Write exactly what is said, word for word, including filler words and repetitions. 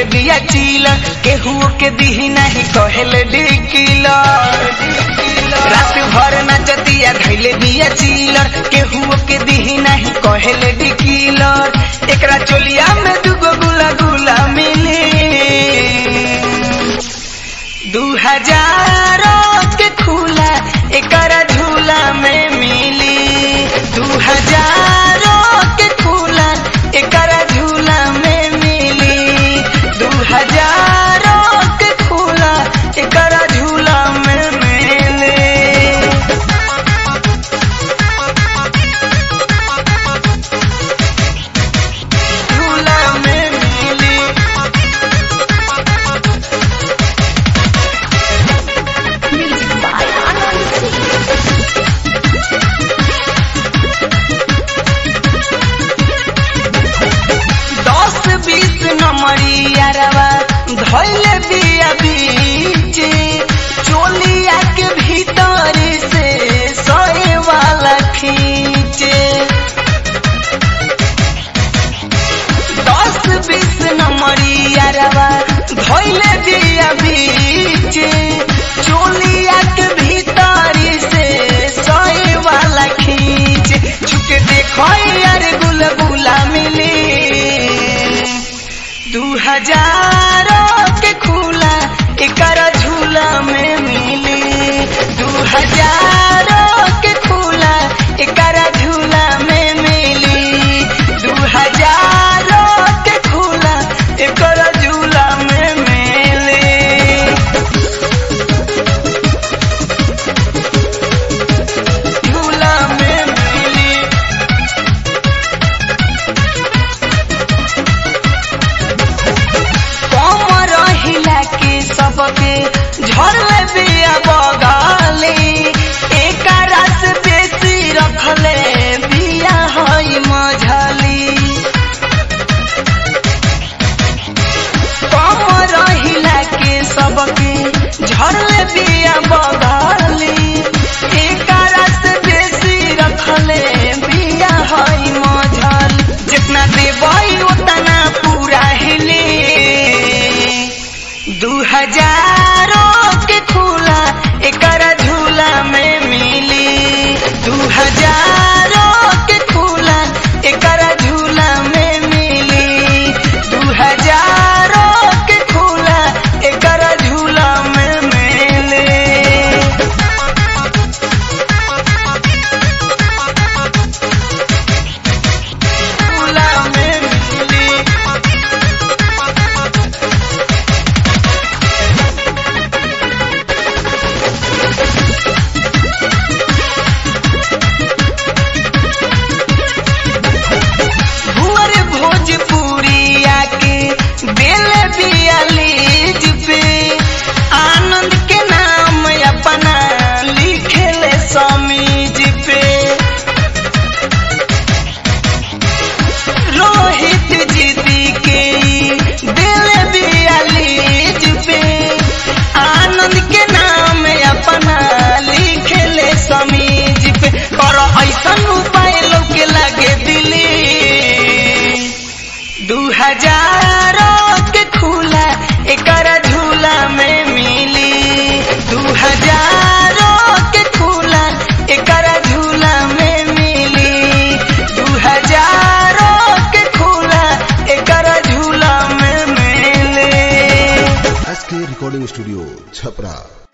बिया चीला केहू के दिही नहीं कहले डिकिला रात भर नचतिया धैले बिया चीला केहू के दिही नहीं कहले डिकिला एकरा चोलिया में दुगो गुला गुला मिली दू हजार के खुला एकरा झूला में मिली दू हजार के खुला एकरा झूला में मिली दू हजार के खुला एकरा झूला में मिली झूला में मिली बीस नंबरियारवा धैले बिया बीचे चोलिया के भीतर से सोए वाला खींचे दस बीस नंबरियारवा धैले बिया बीचे चोलिया के भीतर से सोए वाला खींचे छुके देखो यार गुलगुला मिली दू हजार के खुला एकरा झूला में मिली दू हजार के खुला एकरा झूला में मिली दू हजार के खुला एकरा झूला में मिली झूला में मिली सबके झरले बिया बगाले एकरा से बेसी रखले बिया हई मझली कम रहिला के सबके झरले बिया बगाले एकरा से बेसी रखले बिया हई मझली जितना देबई उतना पूरा हिली दू हजार के खुला एकरा झूला में मिली दू हजार के खुला एकरा झूला में मिली दू हजार के खुला एकरा झूला में मिली झूला में मिली भोजपुरिया के दिल बियालीज पे आनंद के नाम अपना लिखले समीज पे रोहित जीती के दिल बियालीज पे आनंद के नाम अपना लिखले समीज पे कर ऐसन उपाय लोग के लगे दिली दू हजार के खुला एकरा झूला में मिली दू हजार के खुला एकरा झूला में मिली दू हजार के खुला एकरा झूला में मिली एस के रिकॉर्डिंग स्टूडियो छपरा।